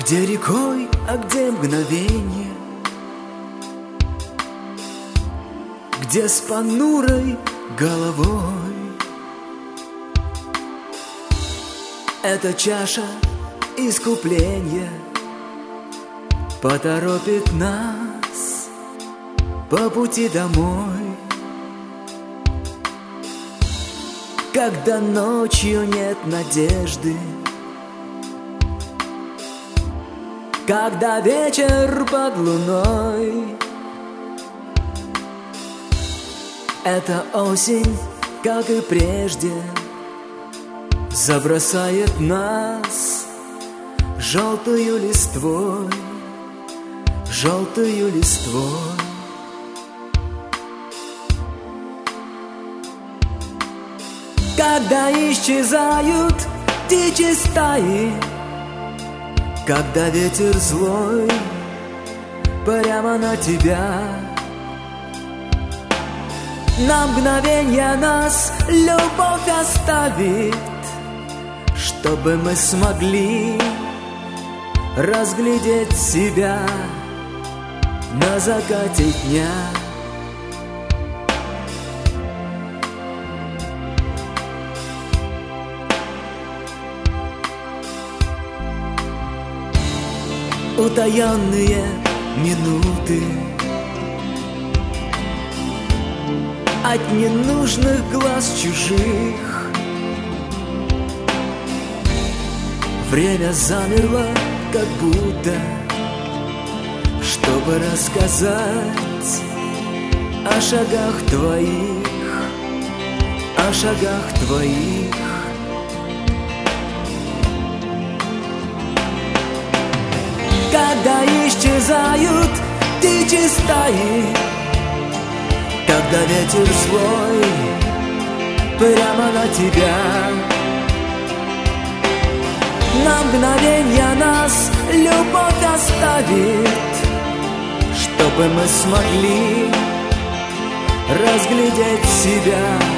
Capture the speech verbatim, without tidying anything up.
Где рекой, а где мгновенье, где с понурой головой эта чаша искупления поторопит нас по пути домой. Когда ночью нет надежды, когда вечер под луной, эта осень, как и прежде, забросает нас желтою листвой, желтою листвой. Когда исчезают птичьи стаи, когда ветер злой прямо на тебя, на мгновенье нас любовь оставит, чтобы мы смогли разглядеть себя на закате дня. Утаенные минуты от ненужных глаз чужих. Время замерло, как будто, чтобы рассказать о шагах твоих, о шагах твоих. Когда исчезают птичьи стаи, когда ветер злой прямо на тебя, на мгновенье нас любовь оставит, чтобы мы смогли разглядеть себя